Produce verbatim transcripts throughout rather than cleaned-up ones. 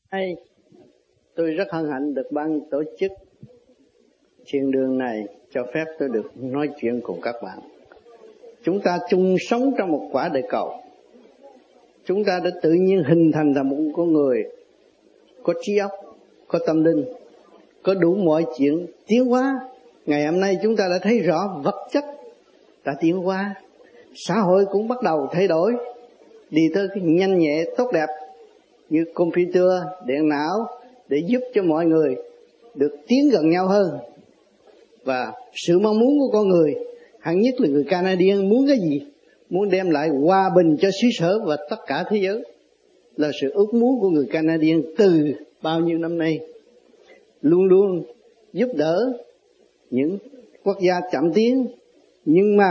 Hey, tôi rất hân hạnh được ban tổ chức thiền đường này cho phép tôi được nói chuyện cùng các bạn. Chúng ta chung sống trong một quả địa cầu. Chúng ta đã tự nhiên hình thành ra một con người có trí óc, có tâm linh, có đủ mọi chuyện tiến hóa. Ngày hôm nay chúng ta đã thấy rõ vật chất đã tiến hóa, xã hội cũng bắt đầu thay đổi, đi tới cái nhanh nhẹ tốt đẹp như computer, điện não để giúp cho mọi người được tiến gần nhau hơn. Và sự mong muốn của con người, hẳn nhất là người Canadian muốn cái gì? Muốn đem lại hòa bình cho xứ sở và tất cả thế giới. Là sự ước muốn của người Canadian từ bao nhiêu năm nay. Luôn luôn giúp đỡ những quốc gia chậm tiến, nhưng mà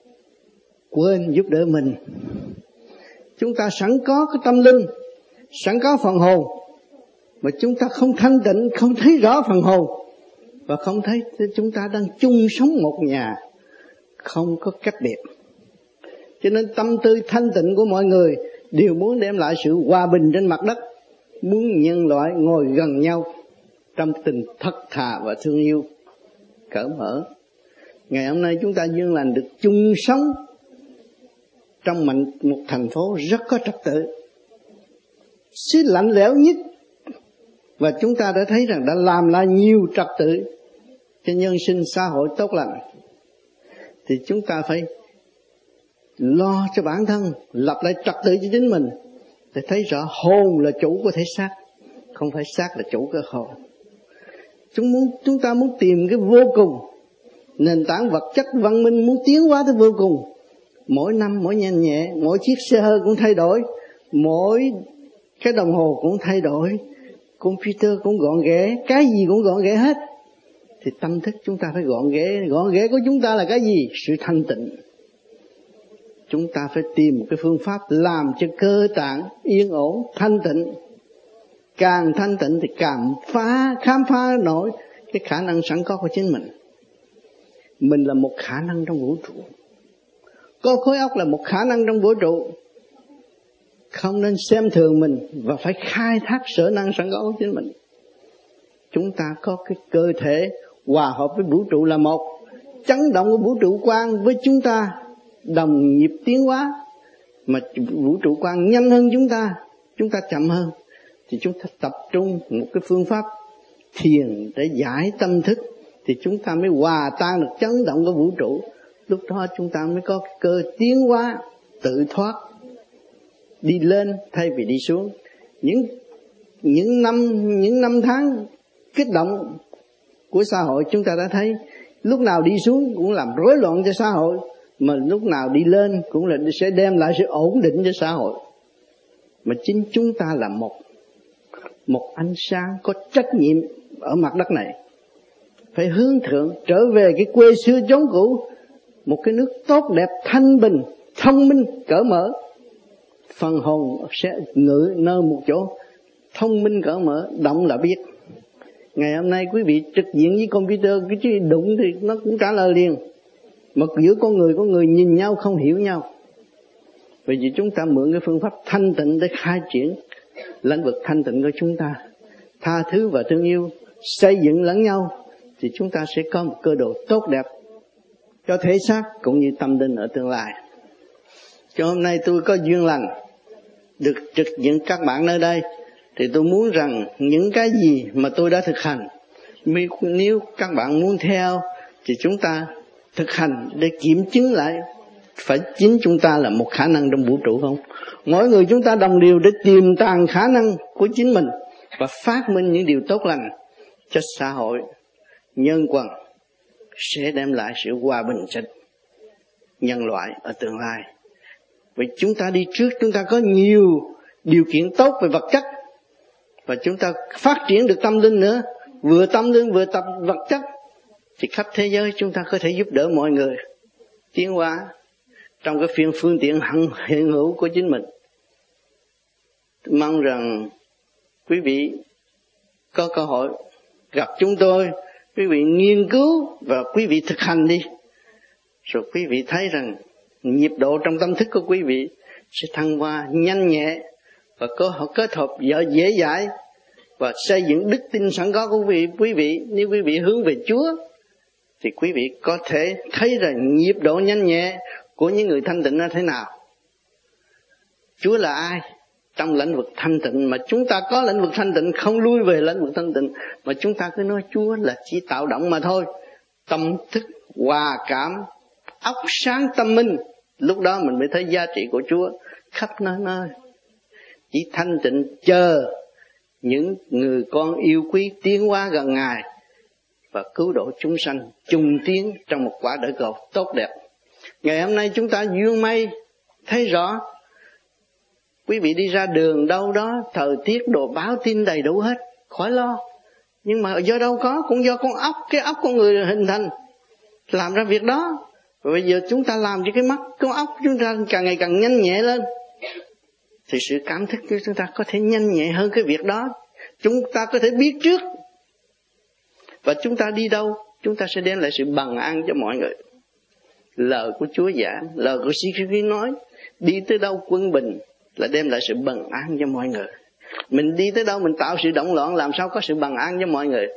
quên giúp đỡ mình. Chúng ta sẵn có cái tâm linh, sẵn có phần hồn, mà chúng ta không thanh tịnh, không thấy rõ phần hồn, và không thấy chúng ta đang chung sống một nhà, không có cách biệt. Cho nên tâm tư thanh tịnh của mọi người đều muốn đem lại sự hòa bình trên mặt đất, muốn nhân loại ngồi gần nhau trong tình thật thà và thương yêu, cởi mở. Ngày hôm nay chúng ta duyên lành được chung sống trong một thành phố rất có trật tự, xứ lạnh lẽo nhất, và chúng ta đã thấy rằng đã làm lại nhiều trật tự cho nhân sinh xã hội tốt lành. Thì chúng ta phải lo cho bản thân, lập lại trật tự cho chính mình, để thấy rõ hồn là chủ của thể xác, không phải xác là chủ của hồn. Chúng, muốn, chúng ta muốn tìm cái vô cùng, nền tảng vật chất văn minh muốn tiến hóa tới vô cùng. Mỗi năm mỗi nhanh nhẹ, mỗi chiếc xe hơi cũng thay đổi, mỗi cái đồng hồ cũng thay đổi, computer cũng gọn ghẽ, cái gì cũng gọn ghẽ hết. Thì tâm thức chúng ta phải gọn ghẽ. Gọn ghẽ của chúng ta là cái gì? Sự thanh tịnh. Chúng ta phải tìm một cái phương pháp làm cho cơ tạng yên ổn, thanh tịnh. Càng thanh tịnh thì càng phá, khám phá nổi cái khả năng sẵn có của chính mình. Mình là một khả năng trong vũ trụ. Có khối óc là một khả năng trong vũ trụ. Không nên xem thường mình và phải khai thác sở năng sẵn có của chính mình. Chúng ta có cái cơ thể hòa hợp với vũ trụ là một. Chấn động của vũ trụ quang với chúng ta đồng nhịp tiến hóa. Mà vũ trụ quang nhanh hơn chúng ta, chúng ta chậm hơn. Thì chúng ta tập trung một cái phương pháp thiền để giải tâm thức, thì chúng ta mới hòa tan được chấn động của vũ trụ. Lúc đó chúng ta mới có cơ tiến hóa, tự thoát, đi lên thay vì đi xuống. Những những năm những năm tháng kích động của xã hội chúng ta đã thấy, lúc nào đi xuống cũng làm rối loạn cho xã hội, mà lúc nào đi lên cũng là sẽ đem lại sự ổn định cho xã hội. Mà chính chúng ta là một một ánh sáng có trách nhiệm ở mặt đất này, phải hướng thượng trở về cái quê xưa chốn cũ, một cái nước tốt đẹp, thanh bình, thông minh, cởi mở. Phần hồn sẽ ngự nơi một chỗ, thông minh cởi mở, động là biết. Ngày hôm nay quý vị trực diện với computer, cái chữ đụng thì nó cũng trả lời liền. Mà giữa con người con người nhìn nhau không hiểu nhau. Bởi vì chúng ta mượn cái phương pháp thanh tịnh để khai triển lĩnh vực thanh tịnh của chúng ta, tha thứ và thương yêu, xây dựng lẫn nhau, thì chúng ta sẽ có một cơ đồ tốt đẹp cho thể xác cũng như tâm linh ở tương lai. Cho hôm nay tôi có duyên lành được trực diện các bạn nơi đây, thì tôi muốn rằng những cái gì mà tôi đã thực hành, nếu các bạn muốn theo thì chúng ta thực hành để kiểm chứng lại phải chính chúng ta là một khả năng trong vũ trụ không. Mỗi người chúng ta đồng điều để tìm tàng khả năng của chính mình và phát minh những điều tốt lành cho xã hội, nhân quần, sẽ đem lại sự hòa bình cho nhân loại ở tương lai. Vì chúng ta đi trước, chúng ta có nhiều điều kiện tốt về vật chất, và chúng ta phát triển được tâm linh nữa, vừa tâm linh vừa tập vật chất, thì khắp thế giới chúng ta có thể giúp đỡ mọi người tiến hóa trong cái phiên phương tiện hiện hữu của chính mình. Tôi mong rằng quý vị có cơ hội gặp chúng tôi, quý vị nghiên cứu và quý vị thực hành đi, rồi quý vị thấy rằng nhịp độ trong tâm thức của quý vị sẽ thăng hoa nhanh nhẹ và có kết hợp dễ dãi và xây dựng đức tin sẵn có của quý vị, quý vị nếu quý vị hướng về Chúa thì quý vị có thể thấy rằng nhịp độ nhanh nhẹ của những người thanh tịnh là thế nào. Chúa là ai? Trong lĩnh vực thanh tịnh mà chúng ta có lĩnh vực thanh tịnh, không lui về lĩnh vực thanh tịnh mà chúng ta cứ nói Chúa là chỉ tạo động mà thôi. Tâm thức hòa cảm, óc sáng tâm minh, lúc đó mình mới thấy giá trị của Chúa khắp nơi nơi. Chỉ thanh tịnh chờ những người con yêu quý tiến hóa gần Ngài và cứu độ chúng sanh chung tiến trong một quả đời cầu tốt đẹp. Ngày hôm nay chúng ta duyên may thấy rõ, quý vị đi ra đường đâu đó, thời tiết đồ báo tin đầy đủ hết, khỏi lo. Nhưng mà do đâu có, cũng do con óc, cái óc con người hình thành, làm ra việc đó. Và bây giờ chúng ta làm cho cái mắt, cái óc chúng ta càng ngày càng nhanh nhẹ lên, thì sự cảm thức của chúng ta có thể nhanh nhẹ hơn cái việc đó. Chúng ta có thể biết trước. Và chúng ta đi đâu, chúng ta sẽ đem lại sự bằng an cho mọi người. Lời của Chúa giảng, lời của sĩ Christ nói, đi tới đâu quân bình là đem lại sự bằng an cho mọi người. Mình đi tới đâu mình tạo sự động loạn, làm sao có sự bằng an cho mọi người.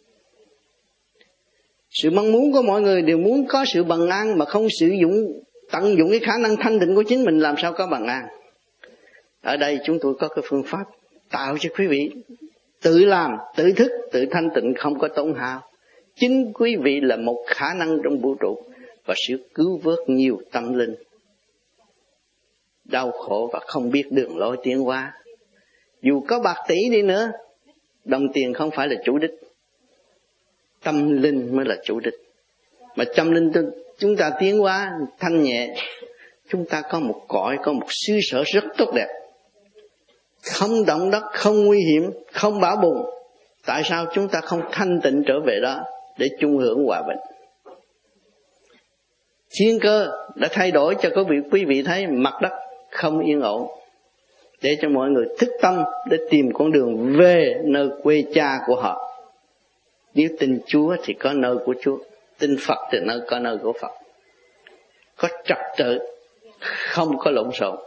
Sự mong muốn của mọi người đều muốn có sự bằng an, mà không sử dụng tận dụng cái khả năng thanh tịnh của chính mình, làm sao có bằng an. Ở đây chúng tôi có cái phương pháp tạo cho quý vị tự làm, tự thức, tự thanh tịnh, không có tổn hao. Chính quý vị là một khả năng trong vũ trụ và sự cứu vớt nhiều tâm linh đau khổ và không biết đường lối tiến hóa. Dù có bạc tỷ đi nữa, đồng tiền không phải là chủ đích, tâm linh mới là chủ đích. Mà tâm linh chúng ta tiến hóa thanh nhẹ, chúng ta có một cõi, có một xứ sở rất tốt đẹp, không động đất, không nguy hiểm, không bão bùng. Tại sao chúng ta không thanh tịnh trở về đó để chung hưởng hòa bình? Thiên cơ đã thay đổi cho quý vị, quý vị thấy mặt đất không yên ổn, để cho mọi người thức tâm để tìm con đường về nơi quê cha của họ. Nếu tin Chúa thì có nơi của Chúa, tin Phật thì nơi có nơi của Phật. Có trật tự, không có lộn xộn.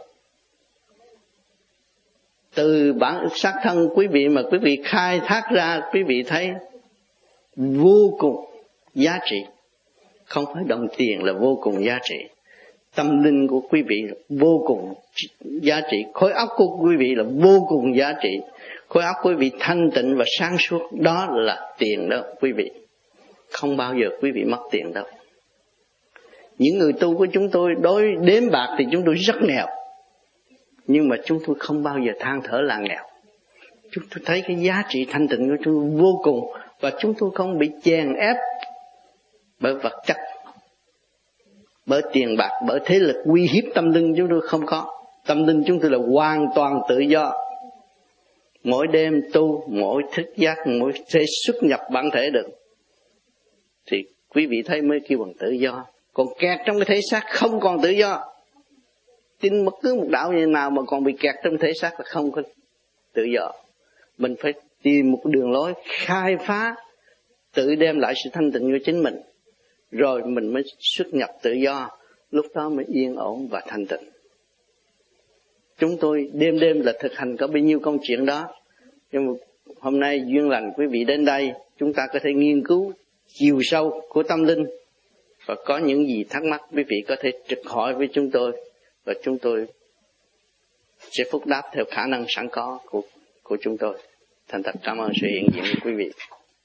Từ bản xác thân quý vị mà quý vị khai thác ra, quý vị thấy vô cùng giá trị. Không phải đồng tiền là vô cùng giá trị. Tâm linh của quý vị là vô cùng giá trị. Khối óc của quý vị là vô cùng giá trị. Khối óc quý vị thanh tịnh và sáng suốt, đó là tiền đó quý vị. Không bao giờ quý vị mất tiền đâu. Những người tu của chúng tôi đối đếm bạc thì chúng tôi rất nghèo, nhưng mà chúng tôi không bao giờ than thở là nghèo. Chúng tôi thấy cái giá trị thanh tịnh của chúng tôi vô cùng, và chúng tôi không bị chèn ép bởi vật chất, bởi tiền bạc, bởi thế lực uy hiếp tâm linh. Chúng tôi không có. Tâm linh chúng tôi là hoàn toàn tự do. Mỗi đêm tu, mỗi thức giác, mỗi thể xuất nhập bản thể được, thì quý vị thấy mới kêu bằng tự do. Còn kẹt trong cái thể xác không còn tự do. Tin bất cứ một đạo như nào mà còn bị kẹt trong thể xác là không có tự do. Mình phải tìm một đường lối khai phá, tự đem lại sự thanh tịnh của chính mình, rồi mình mới xuất nhập tự do. Lúc đó mới yên ổn và thanh tịnh. Chúng tôi đêm đêm là thực hành có bao nhiêu công chuyện đó. Nhưng mà hôm nay duyên lành quý vị đến đây, chúng ta có thể nghiên cứu chiều sâu của tâm linh, và có những gì thắc mắc quý vị có thể trực hỏi với chúng tôi, và chúng tôi sẽ phúc đáp theo khả năng sẵn có của, của chúng tôi. Thành thật cảm ơn sự hiện diện của quý vị.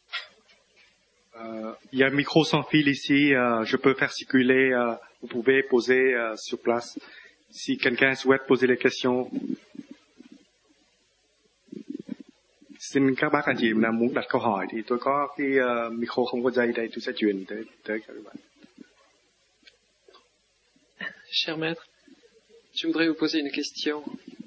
Euh, il y a un micro sans fil ici, euh, je peux faire circuler, euh, vous pouvez poser euh, sur place si quelqu'un souhaite poser les questions. Xin các bác anh chị nào muốn đặt câu hỏi thì tôi có cái uh, micro không có dây đây, tôi sẽ truyền tới tới các bạn. Cher maître, je voudrais vous poser une question.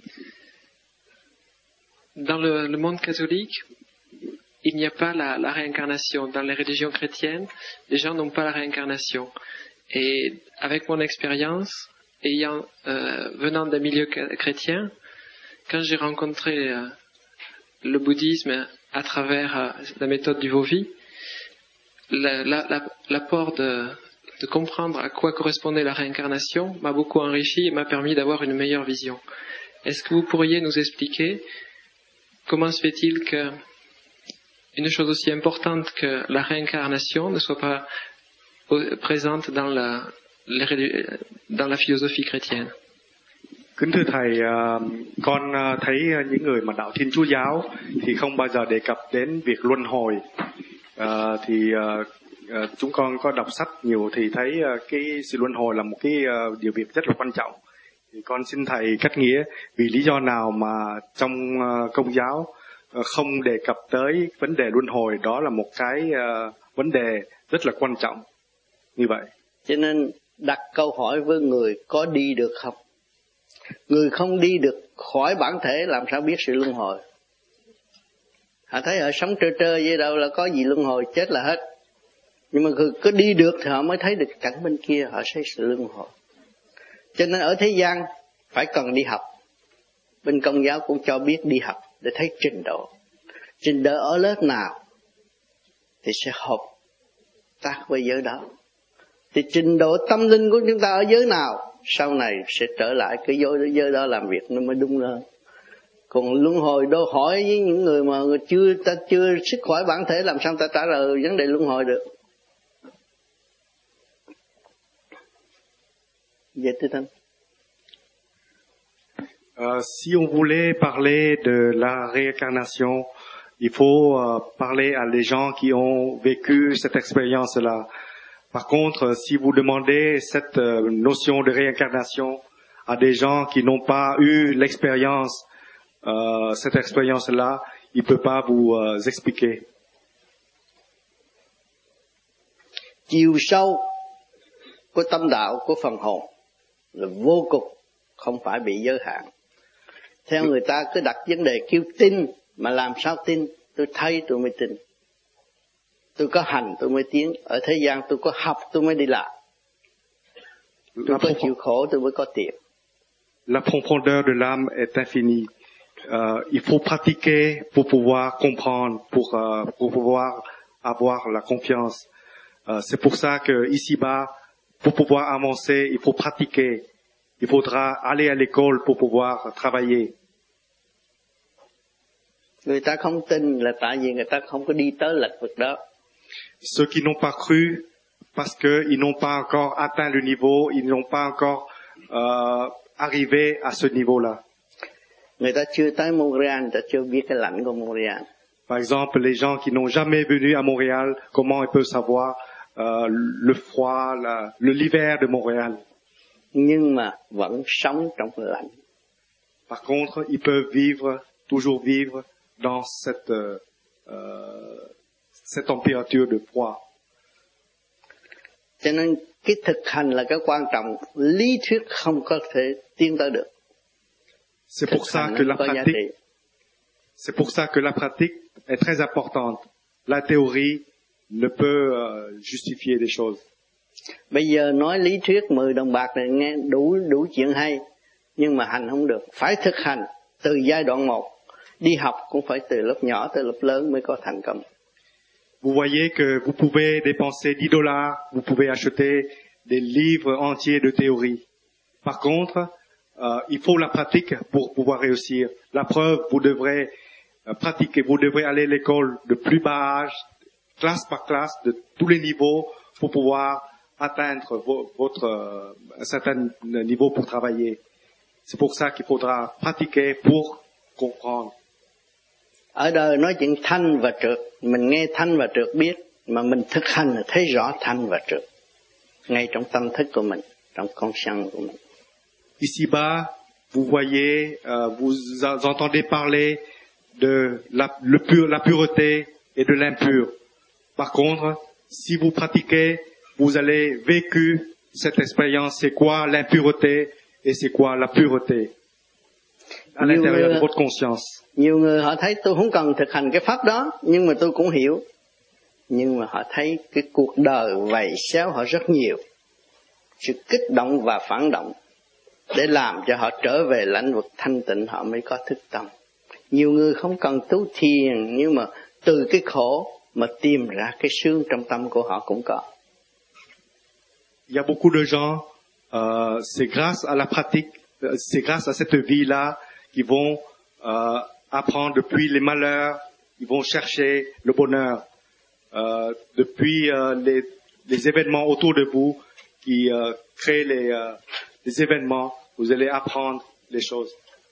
Dans le, le monde catholique, il n'y a pas la, la réincarnation. Dans les religions chrétiennes, les gens n'ont pas la réincarnation. Et avec mon expérience, ayant euh, venant d'un milieu chrétien, quand j'ai rencontré euh, le bouddhisme à travers euh, la méthode du Vovi, la, la, la, l'apport de, de comprendre à quoi correspondait la réincarnation m'a beaucoup enrichi et m'a permis d'avoir une meilleure vision. Est-ce que vous pourriez nous expliquer comment se fait-il que une chose aussi importante que la réincarnation ne soit pas présente dans la, dans la philosophie chrétienne. Kính thưa Thầy, con thấy những người mà đạo Thiên Chúa giáo thì không bao giờ đề cập đến việc luân hồi. À, thì à, chúng con có đọc sách nhiều thì thấy cái sự luân hồi là một cái điều việc rất là quan trọng. Thì con xin Thầy cách nghĩa vì lý do nào mà trong Công giáo không đề cập tới vấn đề luân hồi, đó là một cái uh, vấn đề rất là quan trọng như vậy. Cho nên đặt câu hỏi với người có đi được không? Người không đi được khỏi bản thể làm sao biết sự luân hồi? Họ thấy họ sống trơ trơ vậy đâu là có gì luân hồi, chết là hết. Nhưng mà người có đi được thì họ mới thấy được cảnh bên kia, họ thấy sự luân hồi. Cho nên ở thế gian phải cần đi học. Bên Công giáo cũng cho biết đi học để thấy trình độ. Trình độ ở lớp nào thì sẽ hợp tác với giới đó. Thì trình độ tâm linh của chúng ta ở giới nào, sau này sẽ trở lại cái giới, giới đó làm việc nó mới đúng hơn. Còn luân hồi đô hỏi với những người mà người chưa ta chưa sức khỏi bản thể, làm sao ta trả lời vấn đề luân hồi được? Vậy thưa Thánh. Euh, si on voulait parler de la réincarnation, il faut euh, parler à les gens qui ont vécu cette expérience-là. Par contre, si vous demandez cette euh, notion de réincarnation à des gens qui n'ont pas eu l'expérience, euh, cette expérience-là, il ne peut pas vous euh, expliquer. Chiều sâu của tâm đạo của phần hồn là vô cùng, không phải bị giới hạn. Theo người ta cứ đặt vấn đề kêu tin, mà làm sao tin? Tôi thấy tôi mới tin. Tôi có hành tôi mới tiến. Ở thế gian tôi có học tôi mới đi làm. Tôi có chịu khổ tôi mới có tiền. La profondeur de l'âme est infinie. Euh, il faut pratiquer pour pouvoir comprendre, pour, euh, pour pouvoir avoir la confiance. Euh, c'est pour ça que ici-bas, pour pouvoir avancer, il faut pratiquer. Il faudra aller à l'école pour pouvoir travailler. Người ta không tin là tại vì người ta không có đi tới lĩnh vực đó. Ceux qui n'ont pas cru, parce qu'ils n'ont pas encore atteint le niveau, ils n'ont pas encore euh, arrivé à ce niveau-là. Người ta chưa tới Montréal, người ta chưa biết cái lãnh của Montréal. Par exemple, les gens qui n'ont jamais venu à Montréal, comment ils peuvent savoir euh, le froid, la, le l'hiver de Montréal? Nhưng mà vẫn sống trong lạnh. Par contre, ils peuvent vivre, toujours vivre dans cette euh, euh, cette température de froid. Cho nên cái thực hành là cái quan trọng, lý thuyết không có thể tiến tới được. C'est pour ça que la pratique, c'est pour ça que la pratique est très importante. La théorie ne peut euh, justifier des choses. Bây giờ nói lý thuyết mười đồng bạc này nghe đủ đủ chuyện hay, nhưng mà hành không được. Phải thực hành từ giai đoạn một. Đi học cũng phải từ lớp nhỏ tới lớp lớn mới có thành công. Vous voyez que vous pouvez dépenser dix dollars, vous pouvez acheter des livres entiers de théorie. Par contre, euh, il faut la pratique pour pouvoir réussir. La preuve, vous devrez euh, pratiquer, vous devrez aller à l'école de plus bas âge, classe par classe, de tous les niveaux, pour pouvoir atteindre vo- votre euh, un certain niveau pour travailler. C'est pour ça qu'il faudra pratiquer pour comprendre. Ở đời nói chuyện thanh và trượt, mình nghe thanh và trượt biết, mà mình thực hành là thấy rõ thanh và trượt, ngay trong tâm thức của mình, trong con sân của mình. Ici-bas, vous voyez, euh, vous entendez parler de la, le pur, la pureté et de l'impur. Par contre, si vous pratiquez, vous allez vécu cette expérience, c'est quoi l'impureté et c'est quoi la pureté à Nhiều l'intérieur người, de votre conscience. Nhiều người họ thấy tôi không cần thực hành cái pháp đó, nhưng mà tôi cũng hiểu. Nhưng mà họ thấy cái cuộc đời vầy xéo họ rất nhiều. Sự kích động và phản động để làm cho họ trở về lãnh vực thanh tịnh, họ mới có thức tâm. Nhiều người không cần tu thiền, nhưng mà từ cái khổ mà tìm ra cái sướng trong tâm của họ cũng có. Il y a beaucoup de gens, euh, c'est grâce à la pratique, c'est grâce à cette vie-là qu'ils vont euh, apprendre depuis les malheurs ils vont chercher le bonheur euh, depuis euh, les, les événements autour de vous qui euh, créent les, euh, les événements. Vous allez apprendre les choses.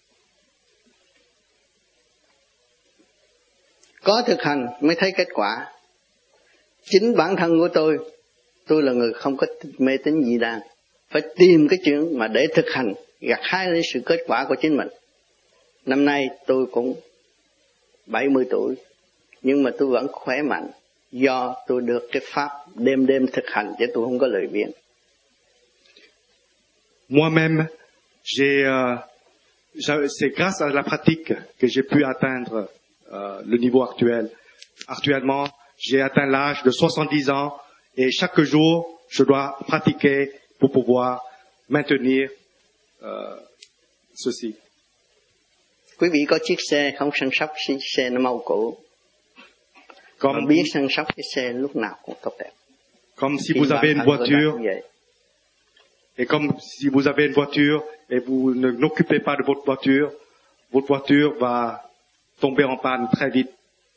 Có thực hành mới thấy kết quả. Chính bản thân của tôi, tôi là người không có mê tín dị đoan. Phải tìm cái chuyện mà để thực hành, gặt hái lấy sự kết quả của chính mình. Năm nay tôi cũng bảy mươi tuổi, nhưng mà tôi vẫn khỏe mạnh, do tôi được cái pháp đêm đêm thực hành, chứ tôi không có lười biếng. Moi-même, j'ai, euh, c'est grâce à la pratique que j'ai pu atteindre euh, le niveau actuel. Actuellement, j'ai atteint l'âge de soixante-dix ans et chaque jour, je dois pratiquer pour pouvoir maintenir euh, ceci. Quý vị có chiếc xe không săn sóc, xe nó mau cũ. Comme, Mà biết săn sóc cái xe lúc nào cũng tốt đẹp. Comme si vous avez une voiture, et comme si vous avez une voiture et vous ne n'occupez pas de votre voiture, votre voiture va tomber en panne très vite.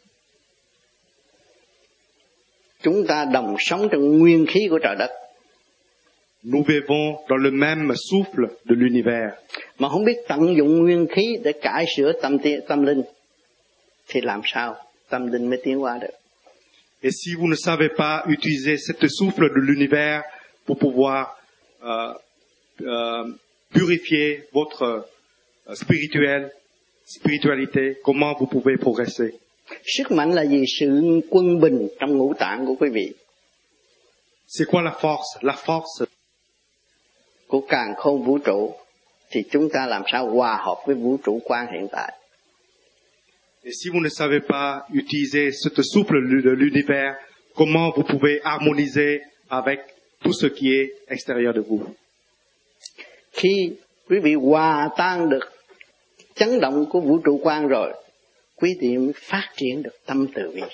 Chúng ta đồng sống trong nguyên khí của trời đất. Nous vivons dans le même souffle de l'univers. Mà không biết tận dụng nguyên khí để cải sửa tâm tâm linh, thì làm sao tâm linh mới tiến qua được? Et si vous ne savez pas utiliser cette souffle de l'univers pour pouvoir euh, euh, purifier votre euh, spirituel, spiritualité, comment vous pouvez progresser? Sức mạnh là gì? Sự quân bình trong ngũ tạng của quý vị. C'est quoi la force? La force của càn khôn vũ trụ, thì chúng ta làm sao hòa hợp với vũ trụ quan hiện tại? Et si vous ne savez pas utiliser cette souffle de l'univers, comment vous pouvez harmoniser avec tout ce qui est extérieur de vous? Khi quý vị hòa tan được chấn động của vũ trụ quan rồi, quý vị mới phát triển được tâm từ bi.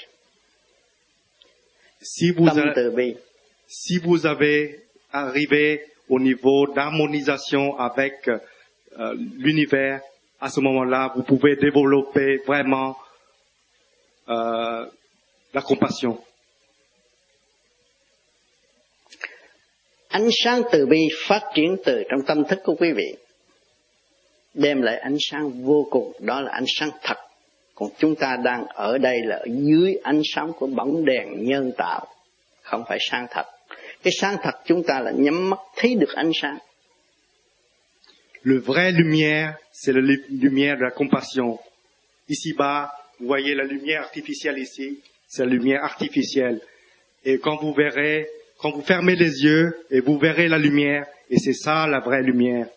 Si vous, tâm từ bi. Si vous avez arrivé au niveau d'harmonisation avec euh, l'univers, à ce moment-là, vous pouvez développer vraiment euh, la compassion. Ánh sáng từ bi phát triển từ trong tâm thức của quý vị, đem lại ánh sáng vô cùng, đó là ánh sáng thật. Còn chúng ta đang ở đây là ở dưới ánh sáng của bóng đèn nhân tạo, không phải sáng thật. Cái sáng thật chúng ta là nhắm mắt thấy được ánh sáng. Le vrai lumière, c'est la lumière de la compassion. Ici-bas, vous voyez la lumière artificielle ici, c'est la lumière artificielle. Et quand vous verrez, quand vous fermez les yeux, et vous verrez la lumière, et c'est ça la vraie lumière.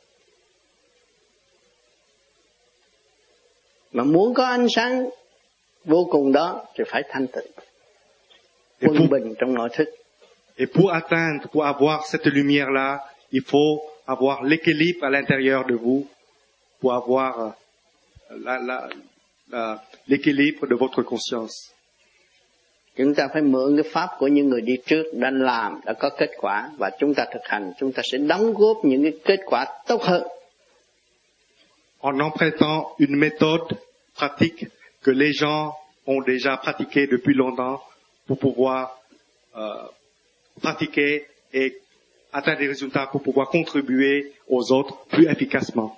Mà muốn có ánh sáng vô cùng đó thì phải thanh tịnh, quân bình trong nội thức. Et pour atteindre, pour avoir cette lumière-là, il faut avoir l'équilibre à l'intérieur de vous, pour avoir la, la, la, l'équilibre de votre conscience. Chúng ta phải mượn cái pháp của những người đi trước đã làm, đã có kết quả, và chúng ta thực hành, chúng ta sẽ đóng góp những cái kết quả tốt hơn. En empruntant une méthode pratique que les gens ont déjà pratiquée depuis longtemps pour pouvoir euh, pratiquer et atteindre des résultats pour pouvoir contribuer aux autres plus efficacement.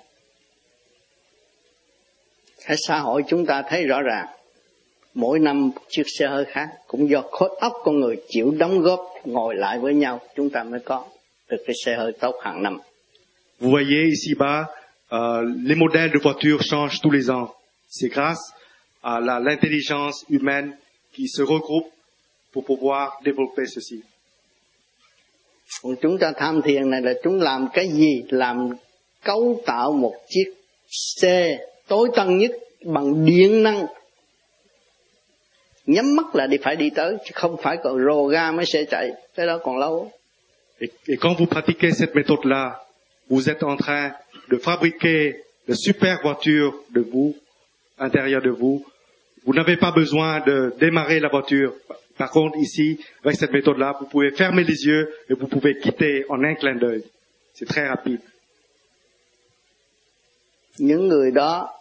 Cái xã hội chúng ta thấy rõ ràng, mỗi năm chiếc xe hơi khác, cũng do khối óc con người chịu đóng góp, ngồi lại với nhau, chúng ta mới có được cái xe hơi tốt hàng năm. Vous voyez ici-bas, euh, les modèles de voitures changent tous les ans. C'est grâce à la, l'intelligence humaine qui se regroupe pour pouvoir développer ceci. Còn chúng ta tham thiền này là chúng làm cái gì? Làm cấu tạo một chiếc xe tối tân nhất bằng điện năng. Nhắm mắt là đi phải đi tới, chứ không phải còn rồ ga mới xe chạy, cái đó còn lâu. Et, et quand vous pratiquez cette méthode-là, vous êtes en train de fabriquer de super voitures de vous, à l'intérieur de vous. Vous n'avez pas besoin de démarrer la voiture. Par contre, ici, avec cette méthode-là, vous pouvez fermer les yeux et vous pouvez quitter en un clin d'œil. C'est très rapide. Những người đó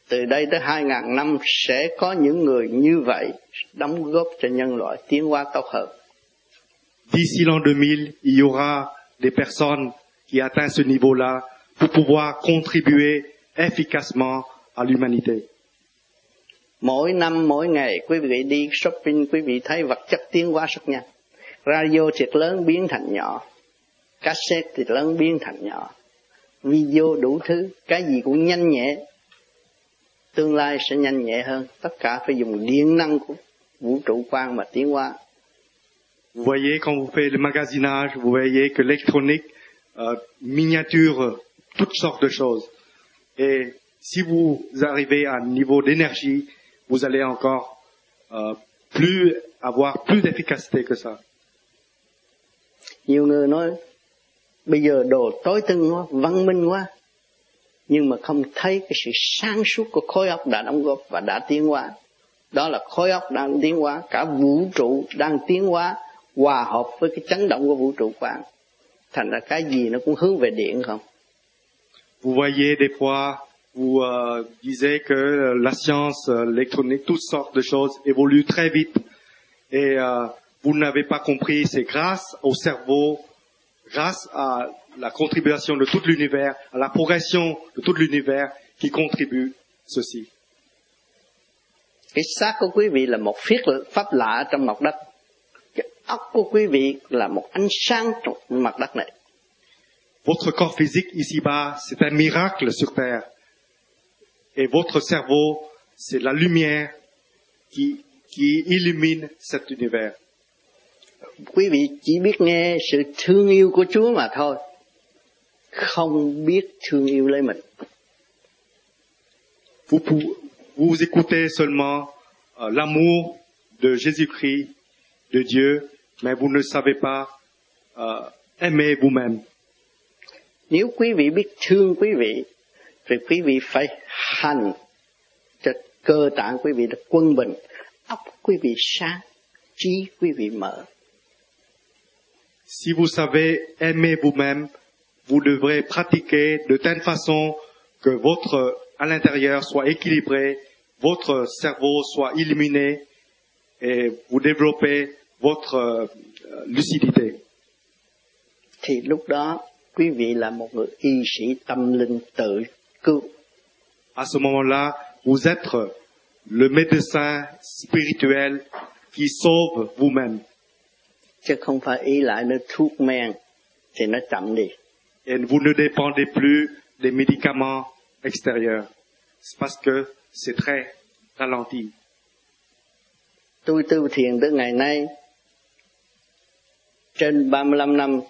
Từ đây tới hai ngàn năm sẽ có những người như vậy đóng góp cho nhân loại tiến hóa tốt hơn. D'ici l'an deux mille, il y aura des personnes qui atteignent ce niveau-là pour pouvoir contribuer efficacement à l'humanité. Mỗi năm, mỗi ngày, quý vị đi shopping, quý vị thấy vật chất tiến hóa rất nhanh. Radio thiệt lớn biến thành nhỏ, cassette thiệt lớn biến thành nhỏ, video đủ thứ, cái gì cũng nhanh nhẹ. Tương lai sẽ nhanh nhẹ hơn, tất cả phải dùng điện năng của vũ trụ quang mà tiến hóa. Vous voyez, quand vous faites le magasinage, vous voyez que l'électronique euh, miniature toutes sortes de choses. Et si vous arrivez à un niveau d'énergie, vous allez encore euh, plus avoir plus d'efficacité que ça. Nhiều người nói bây giờ đồ tối tân quá, văn minh quá, nhưng mà không thấy cái sự sáng suốt của khối óc đã đóng góp và đã tiến hóa. Đó là khối óc đang tiến hóa, cả vũ trụ đang tiến hóa, hòa hợp với cái chấn động của vũ trụ quang. Thành ra cái gì nó cũng hướng về điện không? Vous voyez des fois, vous euh, disiez que la science, l'électronique, toutes sortes de choses évoluent très vite. Et euh, vous n'avez pas compris, c'est grâce au cerveau, grâce à la contribution de tout l'univers, à la progression de tout l'univers qui contribue ceci. Cái xác của quý vị là một phiết pháp lạ trong mặt đất. Cái óc của quý vị là một ánh sáng trong mặt đất này. Votre corps physique ici-bas, c'est un miracle sur Terre. Et votre cerveau, c'est la lumière qui, qui illumine cet univers. Quý vị chỉ biết nghe sự thương yêu của Chúa mà thôi, không biết thương yêu lấy mình. Vous, vous écoutez seulement euh, l'amour de Jésus-Christ, de Dieu, mais vous ne savez pas euh, aimer vous-même. Nếu quý vị biết thương quý vị, thì quý vị phải hành cho cơ tạng quý vị được quân bình, óc quý vị sáng, trí quý vị mở. Si vous savez aimer vous-même, vous devrez pratiquer de telle façon que votre à l'intérieur soit équilibré, votre cerveau soit illuminé et vous développez votre euh, lucidité. Thì lúc đó quý vị là một người y sĩ tâm linh tự cứu. À ce moment-là, vous êtes le médecin spirituel qui sauve vous-même. Chứ không phải ý lại nơi thuốc men thì nó chậm đi. Et vous ne dépendez plus des médicaments extérieurs. C'est parce que c'est très ralenti. Tôi tu thiền tới ngày nay trên ba mươi lăm năm.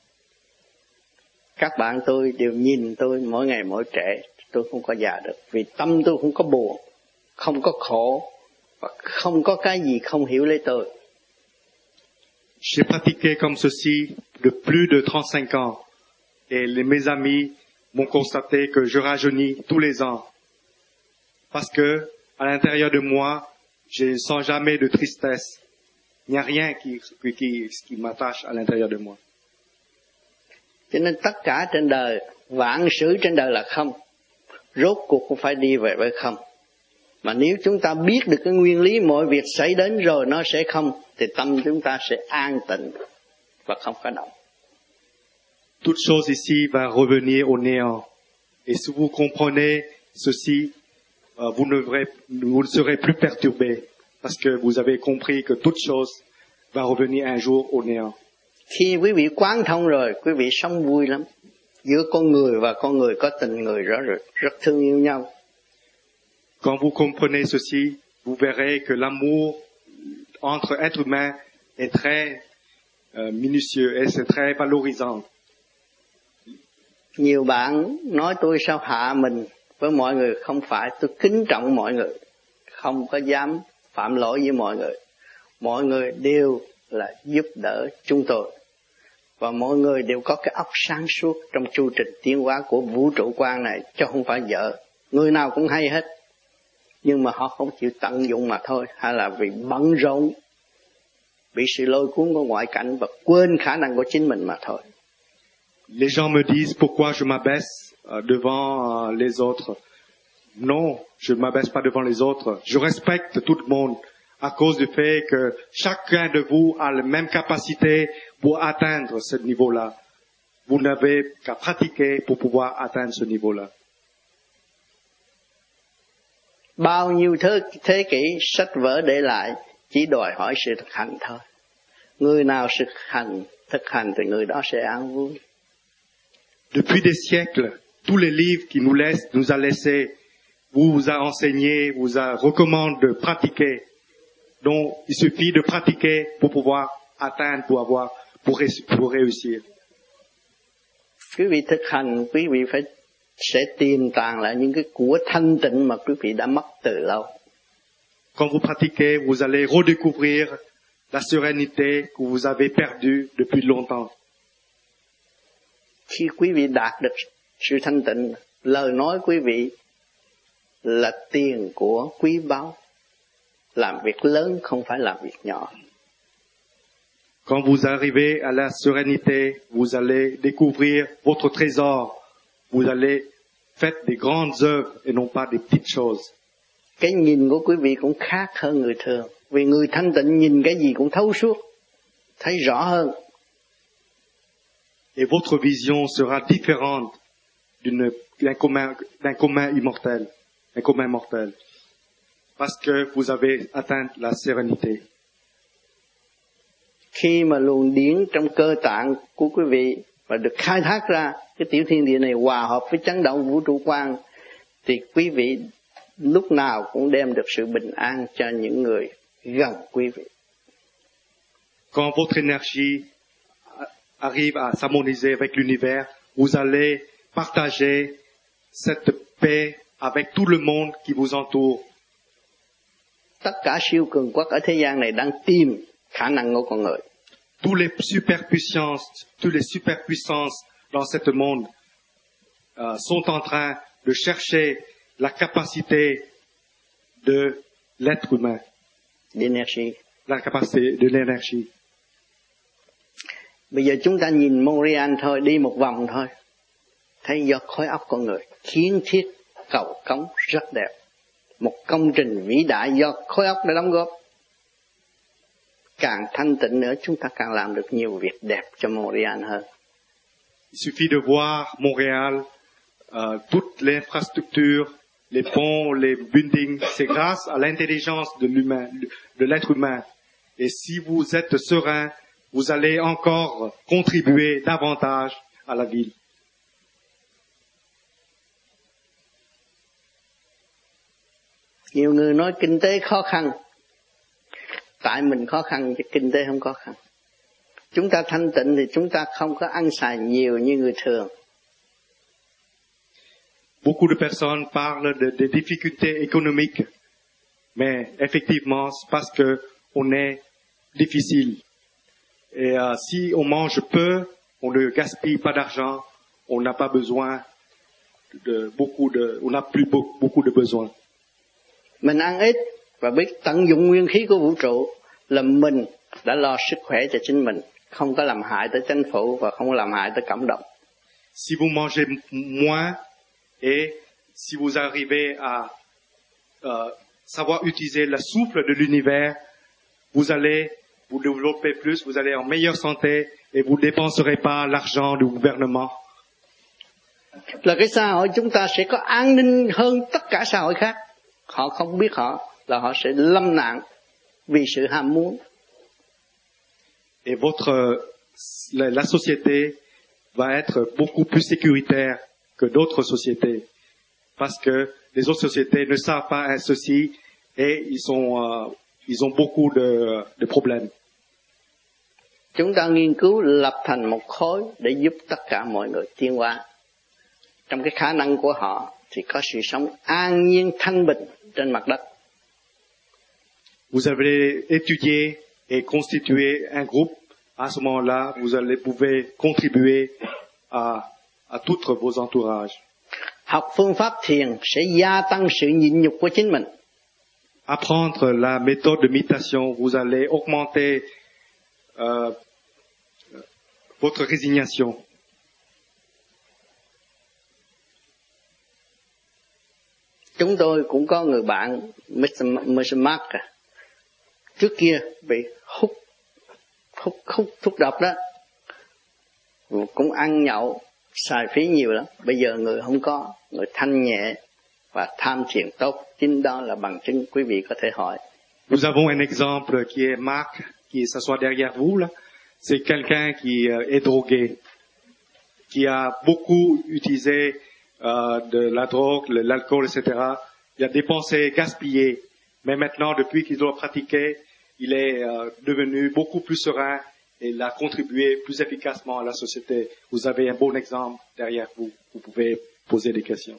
Các bạn tôi đều nhìn tôi mỗi ngày mỗi trẻ. Tôi không có già được. Vì tâm tôi không có buồn, không có khổ, và không có cái gì không hiểu lấy tôi. J'ai pratiqué comme ceci de plus de trente-cinq ans. Et les, mes amis m'ont constaté que je rajeunis tous les ans. Parce que, à l'intérieur de moi, je ne sens jamais de tristesse. Il n'y a rien qui, qui, qui, qui m'attache à l'intérieur de moi. Cho nên tất cả trên đời, vạn sự trên đời là không. Rốt cuộc cũng phải đi về với không. Mà nếu chúng ta biết được cái nguyên lý mọi việc xảy đến rồi nó sẽ không, thì tâm chúng ta sẽ an tịnh và không có động. Toute chose ici va revenir au néant. Et si vous comprenez ceci, euh, vous, ne verrez, vous ne serez plus perturbé. Parce que vous avez compris que toute chose va revenir un jour au néant. Khi quý vị quán thông rồi, quý vị sống vui lắm. Giữa con người và con người có tình người rõ rệt, rất thương yêu nhau. Quand vous comprenez ceci, vous verrez que l'amour entre êtres humains est très euh, minutieux et c'est très valorisant. Nhiều bạn nói tôi sao hạ mình với mọi người, không phải, tôi kính trọng mọi người, không có dám phạm lỗi với mọi người. Mọi người đều là giúp đỡ chúng tôi. Và mọi người đều có cái óc sáng suốt trong chu trình tiến hóa của vũ trụ quang này, chứ không phải dở. Người nào cũng hay hết. Nhưng mà họ không chịu tận dụng mà thôi, hay là vì bận rộn, bị sự lôi cuốn của ngoại cảnh và quên khả năng của chính mình mà thôi. Les gens me disent pourquoi je m'abaisse devant les autres. non, je ne m'abaisse pas devant les autres. Je respecte tout le monde à cause du fait que chacun de vous a la même capacité pour atteindre ce niveau-là. Vous n'avez qu'à pratiquer pour pouvoir atteindre ce niveau-là. Bao nhiêu thế, thế kỷ sách vở để lại chỉ đòi hỏi sự thực hành thôi. Người nào thực hành, thực hành thì người đó sẽ an vui. Depuis des siècles, tous les livres qui nous laissent, nous a laissés, vous a enseigné, vous a recommandé de pratiquer. Donc, il suffit de pratiquer pour pouvoir atteindre, pour avoir, pour, pour réussir. Quý vị thực hành, quý vị phải sẽ tìm tàng lại những cái của thanh tịnh mà quý vị đã mất từ lâu. Quand vous pratiquez, vous allez redécouvrir la sérénité que vous avez perdue depuis longtemps. Khi quý vị đạt được sự thanh tịnh, lời nói quý vị là tiền của quý báu. Làm việc lớn không phải làm việc nhỏ. Quand vous arrivez à la sérénité, vous allez découvrir votre trésor. Vous allez faire des grandes œuvres et non pas des petites choses. Cái nhìn của quý vị cũng khác hơn người thường. Vì người thanh tịnh nhìn cái gì cũng thấu suốt, thấy rõ hơn. Et votre vision sera différente d'une, d'un commun, d'un commun immortel, un commun mortel. Parce que vous avez atteint la sérénité. Khi mà luồng điển trong cơ tạng của quý vị và được khai thác ra, cái tiểu thiên địa này hòa hợp với chấn động vũ trụ quang, thì quý vị lúc nào cũng đem được sự bình an cho những người gần quý vị. Quand votre énergie arrive à s'harmoniser avec l'univers, vous allez partager cette paix avec tout le monde qui vous entoure. Tất cả siêu cường quốc ở thế gian này đang tìm khả năng của con người. Tous les superpuissances, toutes les superpuissances dans ce monde euh, sont en train de chercher la capacité de l'être humain. L'énergie. La capacité de l'énergie. Bây giờ chúng ta nhìn Montreal thôi, đi một vòng thôi, thấy do khối óc con người, kiến thiết cầu cống rất đẹp. Một công trình vĩ đại do khối óc đã đóng góp. Càng thanh tịnh nữa, chúng ta càng làm được nhiều việc đẹp cho Montreal hơn. Il suffit de voir Montréal, euh, toute l'infrastructure, les ponts, les buildings, c'est grâce à l'intelligence de l'humain, de l'être humain. Et si vous êtes serein, vous allez encore contribuer davantage à la ville. Nhiều người nói kinh tế khó khăn. Tại mình khó khăn chứ kinh tế không khó khăn. Chúng ta thanh tịnh thì chúng ta không có ăn xài nhiều như người thường. Beaucoup de personnes parlent de, des difficultés économiques, mais effectivement, c'est parce que on est difficile. Et euh, si on mange peu, on ne gaspille pas d'argent, on n'a pas besoin de beaucoup de, on n'a plus beaucoup, beaucoup de besoins. Mình ăn ít và biết tận dụng nguyên khí của vũ trụ là mình đã lo sức khỏe cho chính mình, không có làm hại tới chánh phủ và không có làm hại tới cộng đồng. Si vous mangez moins et si vous arrivez à euh, savoir utiliser le souffle de l'univers, vous allez vous développer plus, vous allez en meilleure santé et vous dépenserez pas l'argent du gouvernement. Là cái xã hội chúng ta sẽ có an ninh hơn tất cả xã hội khác. Họ không biết họ là họ sẽ lâm nạn vì sự ham muốn. Et votre la, la société va être beaucoup plus sécuritaire que d'autres sociétés parce que les autres sociétés ne savent pas ceci et ils sont euh, ils ont beaucoup de de problèmes. Chúng ta nghiên cứu lập thành một khối để giúp tất cả mọi người tiến hóa. Trong cái khả năng của họ thì có sự sống an nhiên thanh bình trên mặt đất. Vous allez étudier et constituer un groupe. À ce moment-là, vous allez pouvez contribuer à à tous vos entourages. Học phương pháp thiền sẽ gia tăng sự nhịn nhục của chính mình. Apprendre la méthode de méditation, vous allez augmenter euh, votre résignation. Chúng tôi cũng có người bạn mít tơ Mark à. Trước kia bị hút hút hút thuốc độc đó, cũng ăn nhậu xài phí nhiều lắm. Bây giờ người không có, người thanh nhẹ và tham thiền tốt. Chính đó là bằng chứng quý vị có thể hỏi. Nous avons un exemple qui est Marc, qui s'assoit derrière vous là. C'est quelqu'un qui euh, est drogué, qui a beaucoup utilisé euh, de la drogue, le, l'alcool, et cetera. Il a dépensé, gaspillé. Mais maintenant, depuis qu'il doit pratiquer, il est euh, devenu beaucoup plus serein et il a contribué plus efficacement à la société. Vous avez un bon exemple derrière vous. Vous pouvez poser des questions.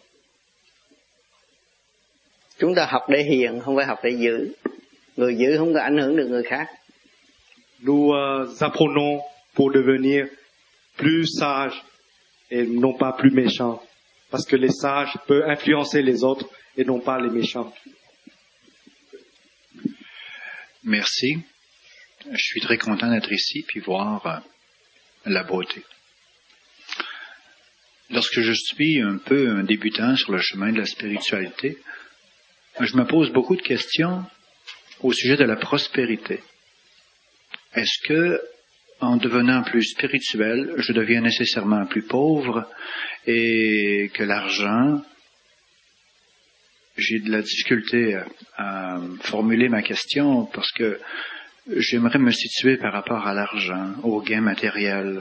Chúng ta học để hiền, không phải học để giữ. Người giữ không có ảnh hưởng được người khác. Nous euh, apprenons pour devenir plus sages et non pas plus méchants. Parce que les sages peuvent influencer les autres et non pas les méchants. Merci. Je suis très content d'être ici puis voir euh, la beauté. Lorsque je suis un peu un débutant sur le chemin de la spiritualité, je me pose beaucoup de questions au sujet de la prospérité. Est-ce que, en devenant plus spirituel, je deviens nécessairement plus pauvre et que l'argent, j'ai de la difficulté à, à formuler ma question parce que j'aimerais me situer par rapport à l'argent, aux gains matériels,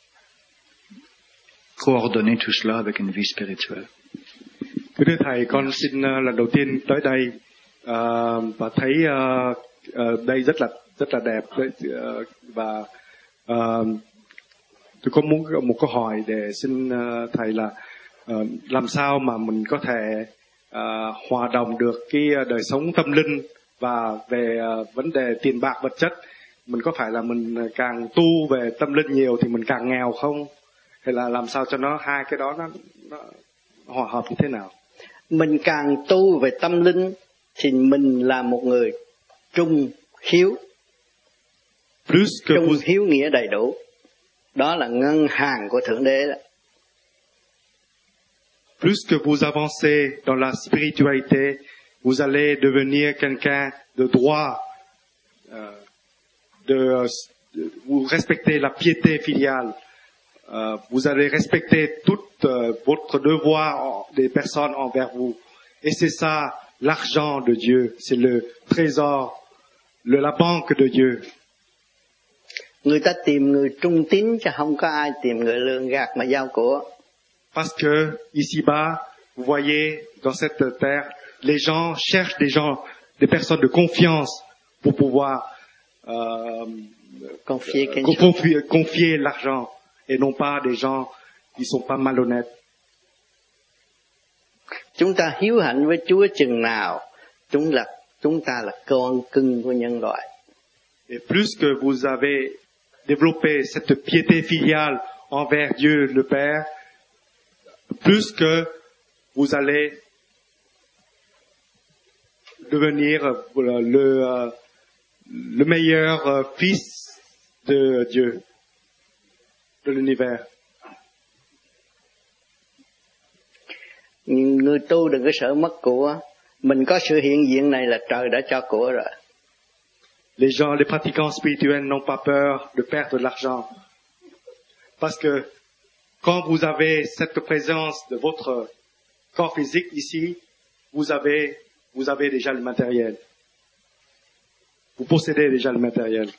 coordonner tout cela avec une vie spirituelle. Thưa Thầy, con xin uh, lần đầu tiên tới đây uh, và thấy uh, uh, đây rất là rất là đẹp uh, và uh, tôi có muốn một câu hỏi để xin uh, Thầy là uh, làm sao mà mình có thể uh, hòa đồng được cái đời sống tâm linh và về uh, vấn đề tiền bạc vật chất. Mình có phải là mình càng tu về tâm linh nhiều thì mình càng nghèo không? Hay là làm sao cho nó hai cái đó nó, nó hòa hợp như thế nào? Mình càng tu về tâm linh thì mình là một người trung hiếu. Plus que trung vous... hiếu nghĩa đầy đủ. Đó là ngân hàng của Thượng Đế đó. Plus que vous avancez dans la spiritualité, vous allez devenir quelqu'un de droit, euh, de, de vous respectez la piété filiale. Euh, vous allez respecter tout euh, votre devoir des personnes envers vous. Et c'est ça, l'argent de Dieu. C'est le trésor, le, la banque de Dieu. Người ta tìm người trung tín chứ không có ai tìm người lường gạt mà giao của. Parce que, ici-bas, vous voyez, dans cette terre, les gens cherchent des gens, des personnes de confiance pour pouvoir euh, confier, euh, confier, confier l'argent. Et non pas des gens qui sont pas malhonnêtes. Chúng ta hiếu hạnh với Chúa chừng nào, chúng là chúng ta là con cưng của nhân loại. Et plus que vous avez développé cette piété filiale envers Dieu le Père, plus que vous allez devenir le le meilleur fils de Dieu. De l'univers. Người tu đừng có sợ mất của. Mình có sự hiện diện này là trời đã cho của rồi. Les gens, les pratiquants spirituels n'ont pas peur de perdre de l'argent. Parce que quand vous avez cette présence de votre corps physique ici, vous avez, vous avez déjà le matériel. Vous possédez déjà le matériel.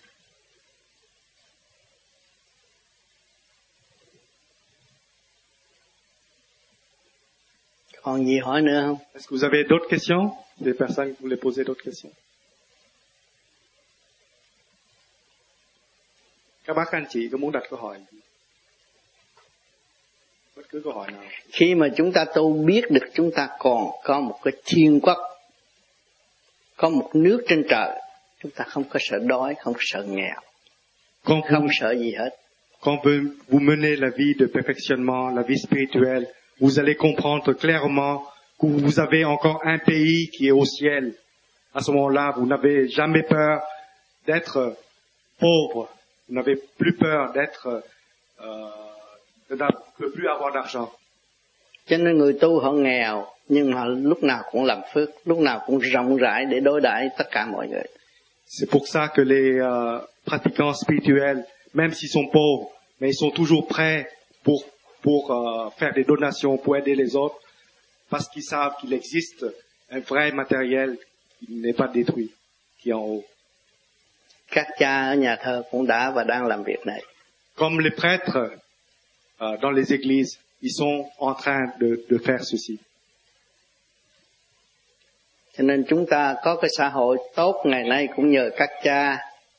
Còn gì hỏi nữa không? Est-ce que vous avez d'autres questions? Des personnes qui voulaient poser d'autres questions? Các bác anh chị có muốn đặt câu hỏi? Bất cứ câu hỏi nào. Khi mà chúng ta tu biết được chúng ta còn có một cái thiên quốc, có một nước trên trời, chúng ta không có sợ đói, không sợ nghèo, quand không vous, sợ gì hết. Quand vous menez la vie de perfectionnement, la vie spirituelle, vous allez comprendre clairement que vous avez encore un pays qui est au ciel. À ce moment-là, vous n'avez jamais peur d'être pauvre. Vous n'avez plus peur d'être, euh, de ne plus avoir d'argent. Cho nên người tu họ nghèo, nhưng mà lúc nào cũng làm phước, lúc nào cũng rộng rãi để đối đãi tất cả mọi người. C'est pour ça que les euh, pratiquants spirituels, même s'ils sont pauvres, mais ils sont toujours prêts pour pour euh, faire des donations, pour aider les autres, parce qu'ils savent qu'il existe un vrai matériel qui n'est pas détruit, qui est en haut. Các cha ở nhà thờ cũng đã và đang làm việc này. Comme les prêtres euh, dans les églises, ils sont en train de, de faire ceci. Cho nên chúng ta có cái xã hội tốt ngày nay cũng nhờ các cha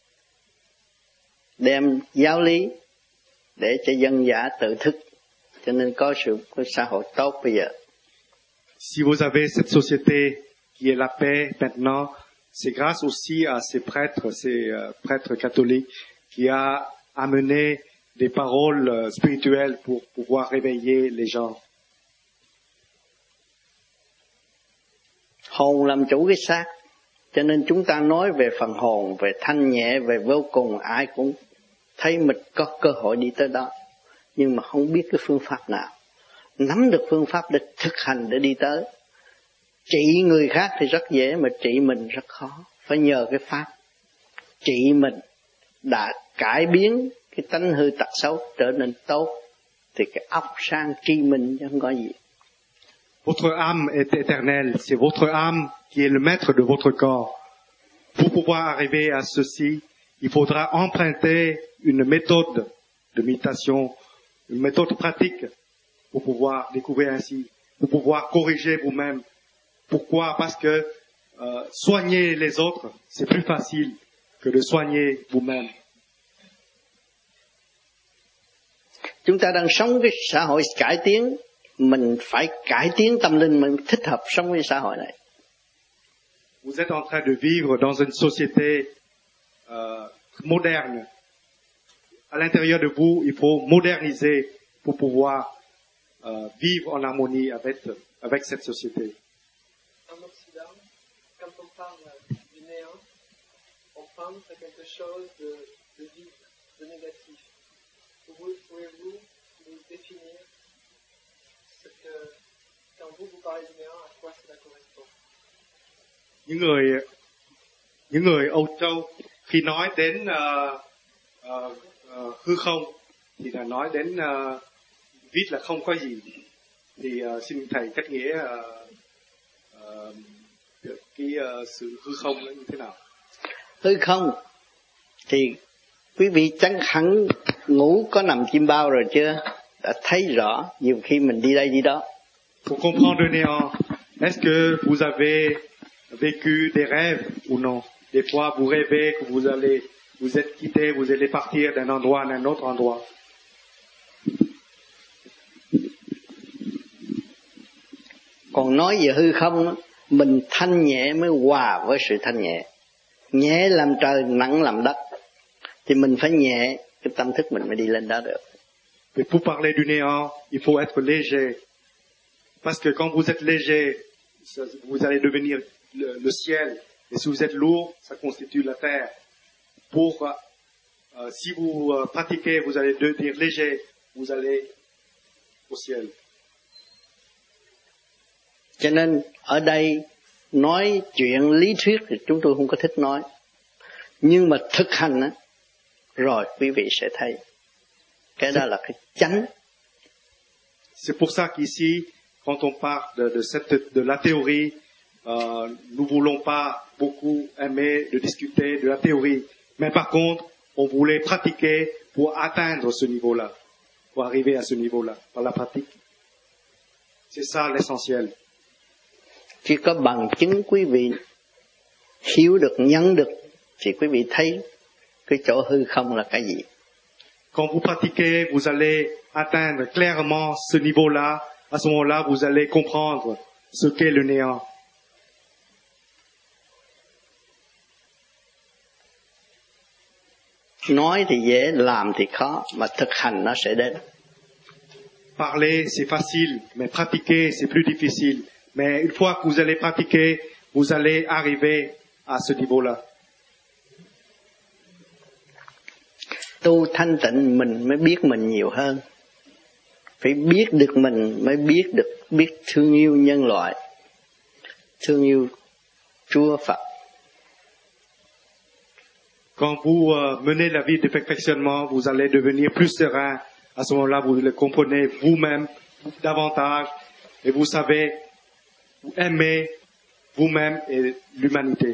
đem giáo lý để cho dân giả tự thức. Cho nên có sự có xã hội tốt bây giờ. Si vous avez cette société qui est la paix maintenant, c'est grâce aussi à ces prêtres, ces euh, prêtres catholiques qui a amené des paroles euh, spirituelles pour pouvoir réveiller les gens. Hồn làm chủ cái xác, cho nên chúng ta nói về phần hồn, về thanh nhẹ, về vô cùng, ai cũng thấy mình có cơ hội đi tới đó, nhưng mà không biết cái phương pháp nào. Nắm được phương pháp để thực hành để đi tới. Trị người khác thì rất dễ, mà trị mình rất khó. Phải nhờ cái pháp trị mình đã cải biến cái tánh hư tật xấu trở nên tốt, thì cái óc sang tri minh chứ không có gì. Votre âme est éternelle, c'est votre âme qui est le maître de votre corps. Pour pouvoir arriver à ceci, il faudra emprunter une méthode de méditation, une méthode pratique pour pouvoir découvrir ainsi, pour pouvoir corriger vous-même. Pourquoi? Parce que euh, soigner les autres, c'est plus facile que de soigner vous-même. Chúng ta đang sống cái xã hội cải tiến, mình phải cải tiến tâm linh mình thích hợp sống với xã hội này. Vous êtes en train de vivre dans une société euh, moderne. À l'intérieur de vous, il faut moderniser pour pouvoir euh, vivre en harmonie avec, avec cette société. En Occident, quand on parle du néant, on pense à quelque chose de, de vide, de négatif. Pouvez-vous nous définir ce que, quand vous vous parlez du néant, à quoi cela correspond? Những người những người Âu Châu khi nói đến uh, uh, uh, hư không thì là nói đến uh, vít là không có gì, thì uh, xin thầy cách nghĩa uh, uh, cái uh, sự hư không nó như thế nào? Hư không thì quý vị chắc hẳn ngủ có nằm chim bao rồi chưa? Đã thấy rõ, nhiều khi mình đi đây đi đó. Pour comprendre le néant, est-ce que vous avez vécu des rêves ou non? Des fois, vous rêvez que vous allez, vous êtes quitté, vous allez partir d'un endroit à un autre endroit. Còn nói về hư không, mình thanh nhẹ mới hòa với sự thanh nhẹ. Nhẹ làm trời, nặng làm đất. Thì mình phải nhẹ, cái tâm thức mình mới đi lên đó được. Mais pour parler du néant, il faut être léger. Parce que quand vous êtes léger, vous allez devenir le, le ciel. Et si vous êtes lourd, ça constitue la terre. Pour, euh, si vous euh, pratiquez, vous allez devenir léger, vous allez au ciel. Cho nên ở đây nói chuyện lý thuyết thì chúng tôi không có thích nói. Nhưng mà thực hành á, rồi quý vị sẽ thấy. Cái đó là cái chánh. C'est pour ça qu'ici, quand on parle de, de, cette, de la théorie, euh, nous voulons pas beaucoup aimer de discuter de la théorie. Mais par contre, on voulait pratiquer pour atteindre ce niveau-là, pour arriver à ce niveau-là, par la pratique. C'est ça l'essentiel. Chỉ có bằng chứng quý vị hiểu được, nhận được, thì quý vị thấy cái chỗ hư không là cái gì. Quand vous pratiquez, vous allez atteindre clairement ce niveau-là. À ce moment-là, vous allez comprendre ce qu'est le néant. Nói thì dễ, làm thì khó, mà thực hành nó sẽ đến. Parler, c'est facile, mais pratiquer, c'est plus difficile. Mais une fois que vous allez pratiquer, vous allez arriver à ce niveau-là. Tu thanh tịnh mình mới biết mình nhiều hơn. phải biết được mình mới biết được biết thương yêu nhân loại, thương yêu Chúa Phật. Quand vous euh, menez la vie de perfectionnement, vous allez devenir plus serein. À ce moment-là, vous le comprenez vous-même davantage et vous savez, vous aimez vous-même et l'humanité.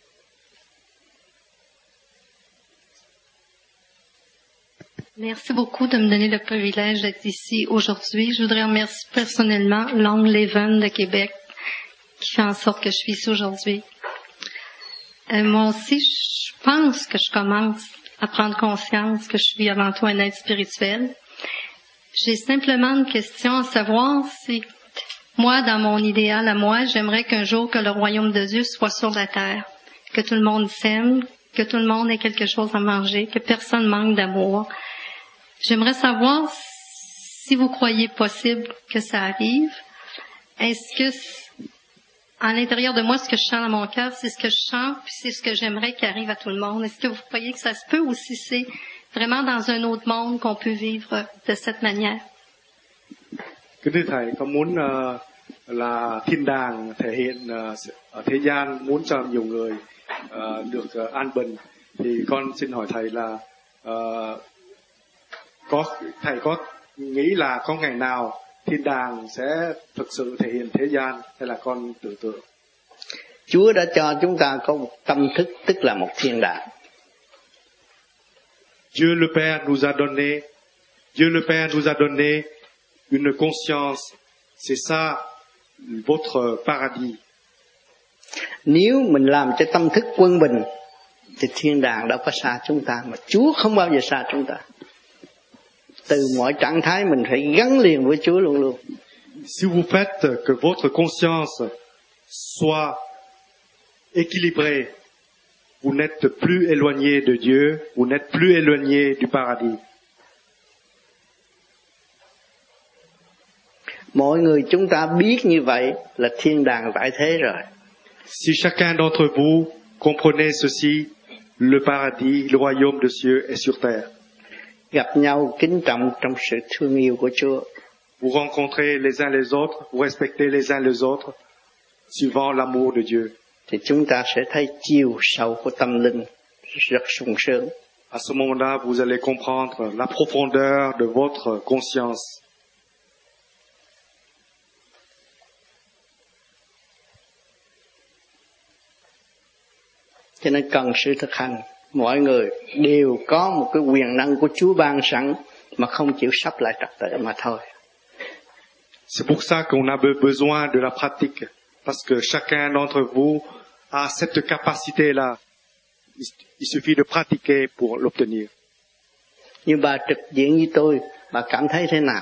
Merci beaucoup de me donner le privilège d'être ici aujourd'hui. Je voudrais remercier personnellement l'oncle Leven de Québec qui fait en sorte que je suis ici aujourd'hui. Euh, moi aussi, je pense que je commence à prendre conscience que je suis avant tout un être spirituel. J'ai simplement une question à savoir si moi, dans mon idéal à moi, j'aimerais qu'un jour que le royaume de Dieu soit sur la terre, que tout le monde s'aime, que tout le monde ait quelque chose à manger, que personne manque d'amour. J'aimerais savoir si vous croyez possible que ça arrive. Est-ce que, à l'intérieur de moi, ce que je sens dans mon cœur, c'est ce que je sens, puis c'est ce que j'aimerais qu'il arrive à tout le monde. Est-ce que vous croyez que ça se peut ou si c'est vraiment dans un autre monde qu'on peut vivre de cette manière? Kính thưa Thầy, con muốn uh, là thiên đàng thể hiện uh, ở thế gian, muốn cho nhiều người uh, được uh, an bình. Thì con xin hỏi Thầy là uh, có Thầy có nghĩ là có ngày nào thiên đàng sẽ thực sự thể hiện thế gian hay là con tưởng tượng? Chúa đã cho chúng ta có một tâm thức, tức là một thiên đàng. Dieu le Père nous a donné, Dieu le Père nous a donné une conscience. C'est ça votre paradis. Nếu mình làm cho tâm thức quân bình thì thiên đàng đâu có xa chúng ta, mà Chúa không bao giờ xa chúng ta. Từ mọi trạng thái mình phải gắn liền với Chúa luôn luôn. Si vous faites que votre conscience soit équilibrée, vous n'êtes plus éloigné de Dieu, vous n'êtes plus éloigné du paradis. Mọi người chúng ta biết như vậy là thiên đàng tại thế rồi. Si chacun d'entre vous comprenez ceci, le paradis, le royaume de cieux est sur terre. Gặp nhau kính trọng trong sự thương yêu của Chúa. Vous rencontrez les uns les autres, vous respectez les uns les autres, suivant l'amour de Dieu. Thì chúng ta sẽ thấy chiều sâu của tâm linh rất sung sướng. À ce moment-là, vous allez comprendre la profondeur de votre conscience. Cho nên cần sự thực hành. Mọi người đều có một cái quyền năng của Chúa ban sẵn mà không chịu sắp lại trật tự mà thôi. C'est pour ça qu'on a besoin de la pratique, parce que chacun d'entre vous a cette capacité-là. Il suffit de pratiquer pour l'obtenir. Như bà trực diện với tôi, bà cảm thấy thế nào?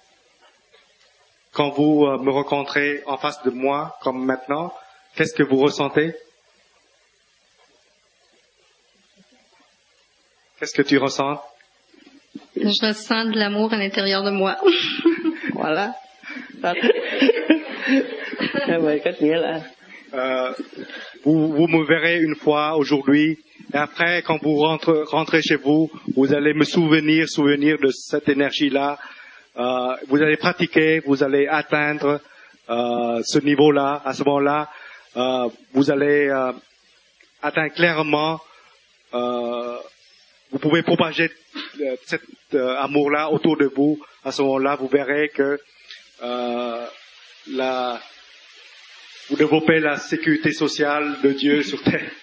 Quand vous me rencontrez en face de moi, comme maintenant, qu'est-ce que vous ressentez? Qu'est-ce que tu ressens? Je ressens de l'amour à l'intérieur de moi. Voilà. euh, vous, vous me verrez une fois aujourd'hui, et après, quand vous rentrez, rentrez chez vous, vous allez me souvenir, souvenir de cette énergie-là. Euh, vous allez pratiquer, vous allez atteindre euh, ce niveau-là. À ce moment-là, euh, vous allez euh, atteindre clairement. Euh, vous pouvez propager euh, cet euh, amour-là autour de vous. À ce moment-là, vous verrez que euh, la, vous développez la sécurité sociale de Dieu sur terre.